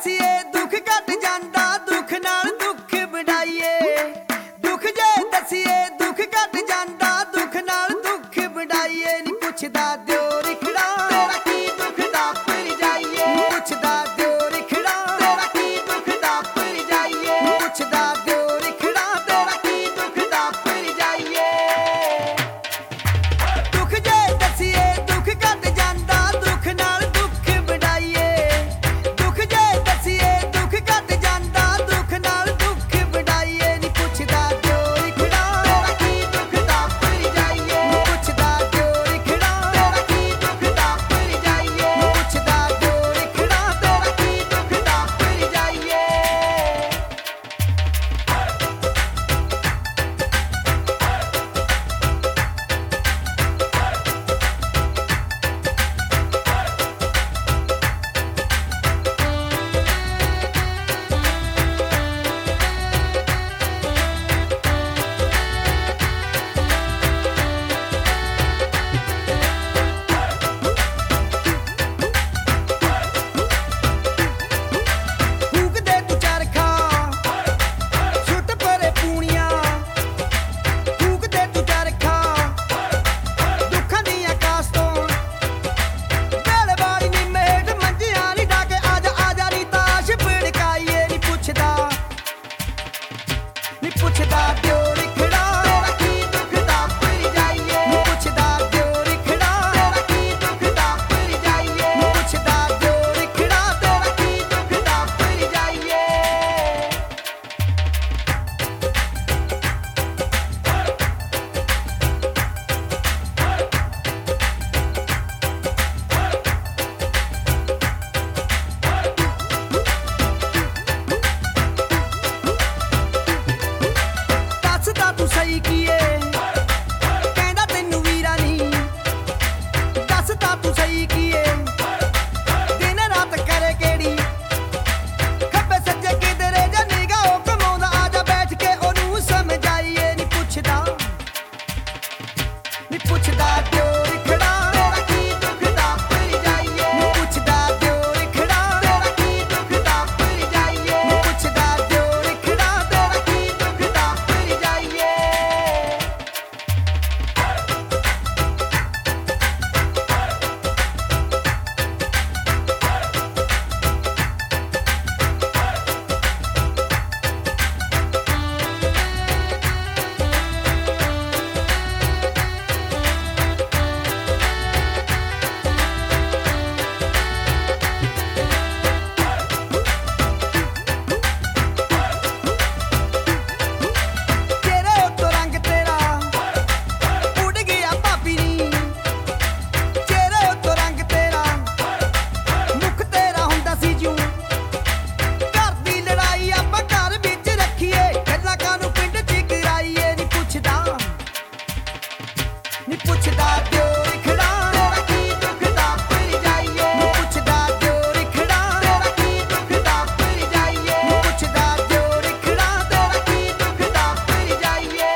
दसिए दुख घट जांदा दुख नाल दुख बढ़ाइए दुख जे दसिए दुख घट जांदा दुख नाल दुख बढ़ाइए नी पुछदा दिओ रिखड़ा तेरा की दुख दा पर जाइए पुछदा दिओ रिखड़ा तेरा की दुख दा पर जाइए पुछदा दिओ रिखड़ा तेरा की दुख दा पर जाइए दुख जे दसिए दुख घट जांदा दुख नाल दुख बढ़ाइए दुख जे दसिए दुख घट जांदा दुख नाल दुख बढ़ाइए नी पुछदा दिओ रिखड़ा तेरा की दुख दा पर जाइए पुछदा दिओ रिखड़ा तेरा की दुख दा पर जाइए पुछदा दिओ रिखड़ा तेरा की दुख दा पर जाइए फूक दे तू चरखा सुट परे पूनियां फूक दे तू चरखा दुखां दियां कास तो बेल वाली नी मेट मंजियां नी डाके आजा नी ताश भड़काइए नी पुछदा दिओ रिखड़ा तेरा की दुख दा पर जाइए नी पुछदा दिओ रिखड़ा तेरा की दुख दा पर जाइए नी पुछदा दिओ रिखड़ा तेरा की दुख दा पर जाइए ਦੱਸਦਾ ਤੂੰ ਸਹੀ ਕੀਏ ਕਹਿੰਦਾ ਤੈਨੂੰ ਵੀਰਾ ਨਹੀਂ ਦੱਸਦਾ ਤੂੰ ਸਹੀ ਕੀਏ ਦਿਨ ਰਾਤ ਕਰੇ ਕਿਹੜੀ ਖੱਬੇ ਸੱਜੇ ਕਿਧਰੇ ਜਾਂ ਨਿਗਾ ਉਹ ਕਮਾਉਂਦਾ ਆਜਾ ਬੈਠ ਕੇ ਉਹਨੂੰ ਸਮਝਾਈਏ ਨੀ ਪੁਛਦਾ ਦਿਓ ਰਿਖੜਾ ਤੇਰਾ ਕੀ ਦੁੱਖ ਦਾ ਪਰ ਜਾਈਏ ਨੀ ਪੁਛਦਾ ਦਿਓ ਰਿਖੜਾ ਤੇਰਾ ਕੀ ਦੁੱਖ ਦਾ ਪਰ ਜਾਈਏ ਨੀ ਪੁਛਦਾ ਦਿਓ ਰਿਖੜਾ ਤੇਰਾ ਕੀ ਦੁੱਖ ਦਾ ਪਰ ਜਾਈਏ ਤੇਰੇ ਉੱਤੋਂ ਰੰਗ ਤੇਰਾ ਉੱਡ ਗਿਆ ਭਾਬੀ ਨੀ ਤੇਰੇ ਉੱਤੋਂ ਰੰਗ ਤੇਰਾ ਮੁੱਖ ਤੇਰਾ ਹੁੰਦਾ ਸੀ ਜੂ ਘਰ ਦੀ ਲੜਾਈ ਆਪਾਂ ਘਰ ਵਿੱਚ ਰੱਖੀਏ ਗੱਲਾਂ ਕਾਨੂੰ ਪਿੰਡ 'ਚ ਕਰਾਈਏ ਨੀ ਪੁਛਦਾ ਦਿਓ ਰਿਖੜਾ ਤੇਰਾ ਕੀ ਦੁੱਖ ਦਾ ਪਰ ਜਾਈਏ ਨੀ ਪੁਛਦਾ ਦਿਓ ਰਿਖੜਾ ਤੇਰਾ ਕੀ ਦੁੱਖ ਦਾ ਪਰ ਜਾਈਏ ਨੀ ਪੁਛਦਾ ਦਿਓ ਰਿਖੜਾ ਤੇਰਾ ਕੀ ਦੁੱਖ ਦਾ ਪਰ ਜਾਈਏ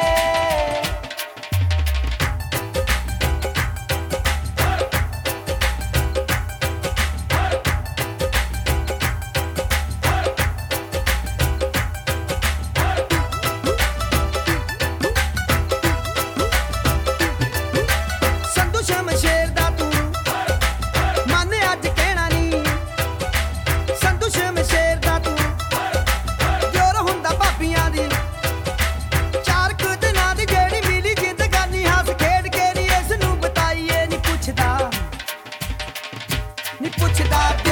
ਸੰਧੂ ਸ਼ਮਸ਼ੇਰ ਦਾ ਤੂੰ ਮਨ ਅੱਜ ਕਹਿਣਾ ਨੀ ਸੰਧੂ ਸ਼ਮਸ਼ੇਰ ਦਾ ਤੂੰ ਜੋਰ ਹੁੰਦਾ ਭਾਬੀਆਂ ਦੀ ਚਾਰ ਕੁ ਦਿਨਾਂ ਦੀ ਜਿਹੜੀ ਮਿਲੀ ਜ਼ਿੰਦਗਾਨੀ ਹੱਸ ਖੇਡ ਕੇ ਨੀ ਇਸ ਨੂੰ ਬਤਾਈਏ ਨੀ ਪੁਛਦਾ